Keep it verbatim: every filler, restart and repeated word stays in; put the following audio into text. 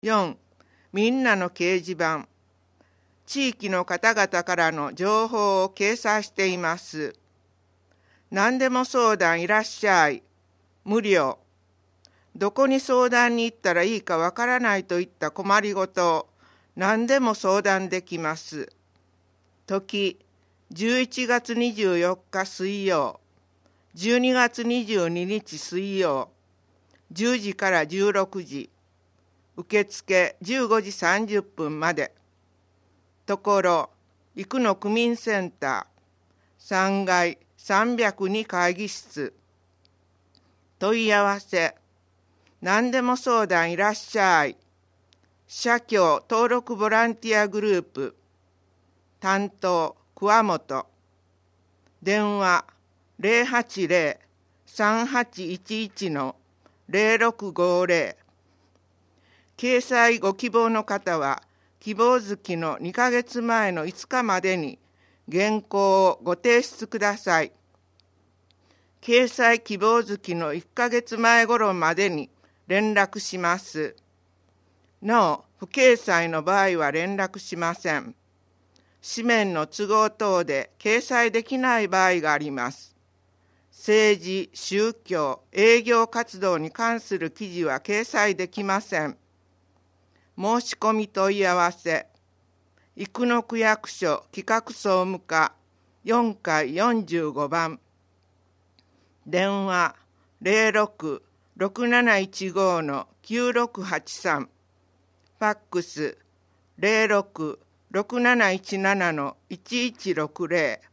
よん. みんなの掲示板。地域の方々からの情報を掲載しています。何でも相談いらっしゃい。無料。どこに相談に行ったらいいかわからないといった困りごとを何でも相談できます。時、じゅういちがつにじゅうよっか水曜、じゅうにがつにじゅうににち水曜、じゅうじからじゅうろくじ、受付じゅうごじさんじゅっぷんまで。ところ、生野区民センター、さんがいさんびゃくに会議室。問い合わせ、何でも相談いらっしゃい。社協登録ボランティアグループ。担当、桑本。電話、ゼロはちゼロ さんはちいちいち のゼロろくごゼロ。掲載ご希望の方は、希望月のにかげつまえのいつかまでに原稿をご提出ください。掲載希望月のいっかげつまえ頃までに連絡します。なお、不掲載の場合は連絡しません。紙面の都合等で掲載できない場合があります。政治、宗教、営業活動に関する記事は掲載できません。申し込み問い合わせ、生野区役所企画総務課よんかいよんじゅうごばん。電話ゼロろく ろくなないちご のきゅうろくはちさん。ファックスゼロろく ろくなないちなな のいちいちろくゼロ。